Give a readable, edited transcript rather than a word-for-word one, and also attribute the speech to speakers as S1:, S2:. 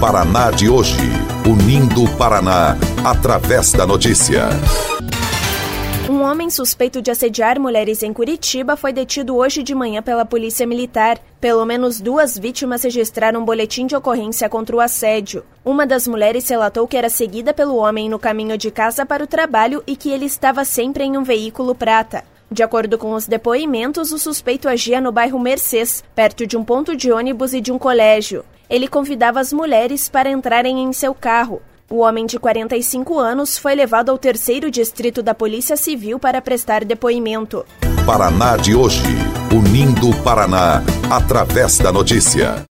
S1: Paraná de hoje, unindo o Paraná através da notícia.
S2: Um homem suspeito de assediar mulheres em Curitiba foi detido hoje de manhã pela Polícia Militar. Pelo menos 2 vítimas registraram um boletim de ocorrência contra o assédio. Uma das mulheres relatou que era seguida pelo homem no caminho de casa para o trabalho e que ele estava sempre em um veículo prata. De acordo com os depoimentos, o suspeito agia no bairro Mercês, perto de um ponto de ônibus e de um colégio. Ele convidava as mulheres para entrarem em seu carro. O homem de 45 anos foi levado ao 3º Distrito da Polícia Civil para prestar depoimento.
S1: Paraná de hoje, unindo o Paraná através da notícia.